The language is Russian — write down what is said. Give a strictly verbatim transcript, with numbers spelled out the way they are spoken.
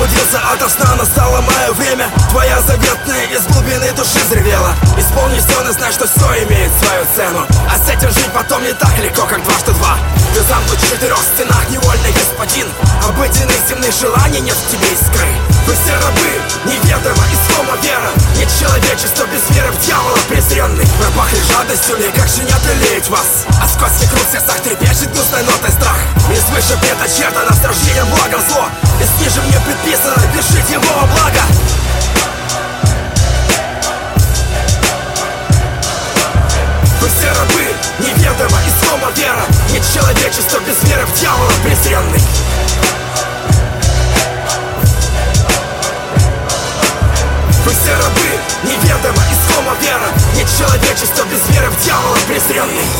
пробудился ото сна, настало мое время. Твоя заветная из глубины души заревела. Исполни все, но знай, что все имеет свою цену. А с этим жить потом не так легко, как дважды два. Ты замкнут в четырех стенах, невольный господин. Обыденных земных желаний нет в тебе искры. Вы все рабы, неведомо искома вера. Нет человечества без веры в дьявола презренный. Вы пахли жадностью, ли как же не одолеть вас? А сквозь все крут в сердцах трепещет гнусной нотой страх. И свыше предначертано с рождением благо зло. И ниже мне предписано вершить его во благо. Вы все рабы, неведомо искома вера. Нет человечества без веры в дьявола презренный. Вы все рабы, неведомо искома вера. Нет человечества без веры в дьявола презренный.